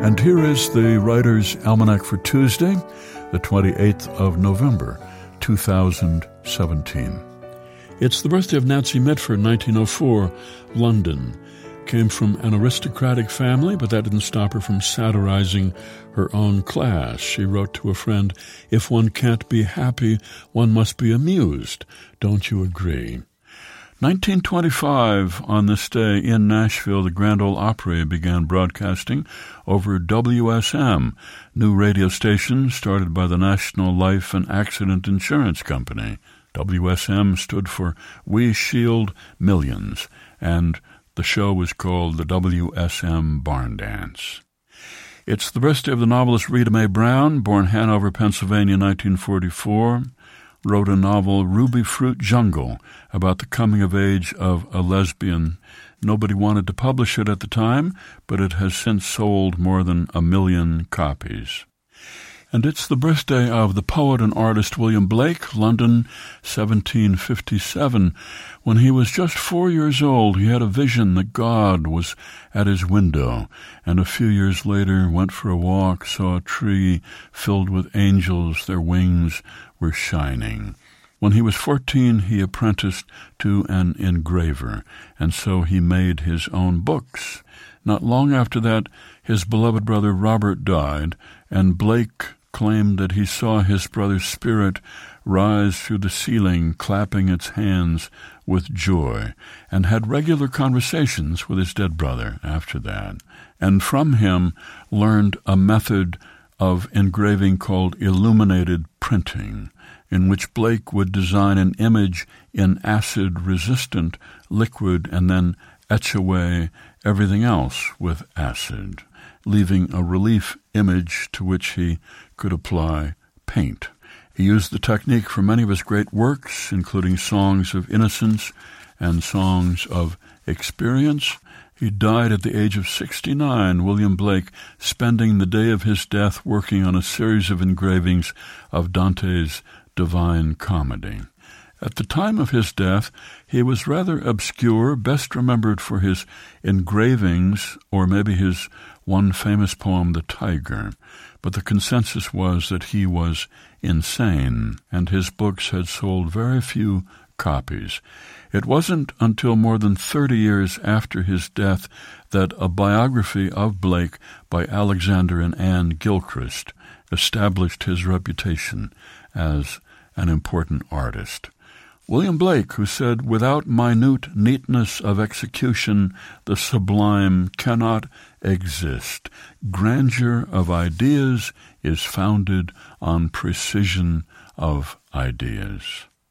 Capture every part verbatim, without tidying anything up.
And here is the Writer's Almanac for Tuesday, the twenty-eighth of November, two thousand seventeen. It's the birthday of Nancy Mitford, nineteen oh four, London. Came from an aristocratic family, but that didn't stop her from satirizing her own class. She wrote to a friend, "If one can't be happy, one must be amused. Don't you agree?" nineteen twenty-five, on this day in Nashville, the Grand Ole Opry began broadcasting over W S M, new radio station started by the National Life and Accident Insurance Company. W S M stood for We Shield Millions, and the show was called the W S M Barn Dance. It's the birthday of the novelist Rita Mae Brown, born Hanover, Pennsylvania, nineteen forty-four, wrote a novel, Ruby Fruit Jungle, about the coming-of-age of a lesbian. Nobody wanted to publish it at the time, but it has since sold more than a million copies. And it's the birthday of the poet and artist William Blake, London, seventeen fifty-seven. When he was just four years old, he had a vision that God was at his window, and a few years later went for a walk, saw a tree filled with angels, their wings were shining. When he was fourteen, he apprenticed to an engraver, and so he made his own books. Not long after that, his beloved brother Robert died, and Blake claimed that he saw his brother's spirit rise through the ceiling, clapping its hands with joy, and had regular conversations with his dead brother after that, and from him learned a method of engraving called illuminated printing, in which Blake would design an image in acid-resistant liquid and then etch away everything else with acid, leaving a relief image to which he could apply paint. He used the technique for many of his great works, including Songs of Innocence and Songs of Experience. He died at the age of sixty-nine, William Blake, spending the day of his death working on a series of engravings of Dante's Divine Comedy. At the time of his death, he was rather obscure, best remembered for his engravings, or maybe his one famous poem, The Tiger. But the consensus was that he was insane, and his books had sold very few copies. It wasn't until more than thirty years after his death that a biography of Blake by Alexander and Anne Gilchrist established his reputation as an important artist. William Blake, who said, "Without minute neatness of execution, the sublime cannot exist. Grandeur of ideas is founded on precision of ideas."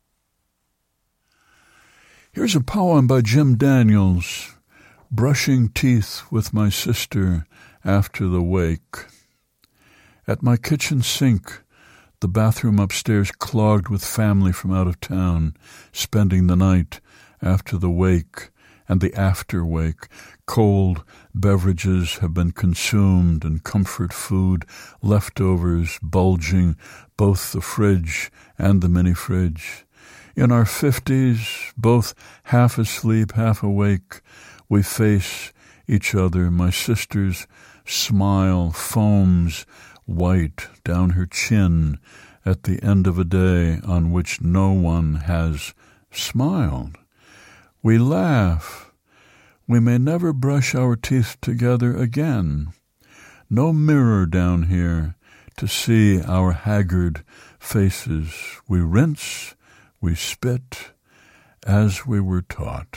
Here's a poem by Jim Daniels, Brushing Teeth with My Sister After the Wake. At my kitchen sink, the bathroom upstairs clogged with family from out of town, spending the night after the wake and the after-wake. Cold beverages have been consumed and comfort food, leftovers bulging both the fridge and the mini-fridge. In our fifties, both half asleep, half awake, we face each other. My sister's smile foams white down her chin at the end of a day on which no one has smiled. We laugh. We may never brush our teeth together again. No mirror down here to see our haggard faces. We rinse, we spit, as we were taught.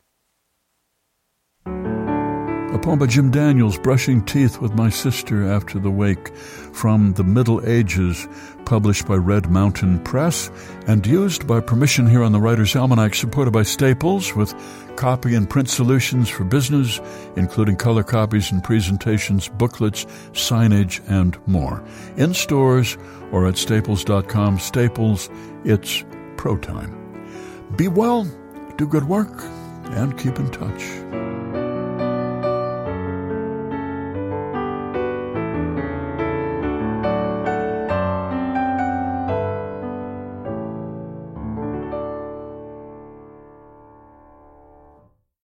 A poem by Jim Daniels, Brushing Teeth with My Sister After the Wake, from the Middle Ages, published by Red Mountain Press, and used by permission here on the Writer's Almanac, supported by Staples, with copy and print solutions for business, including color copies and presentations, booklets, signage, and more. In stores or at staples dot com. Staples, it's pro time. Be well, do good work, and keep in touch.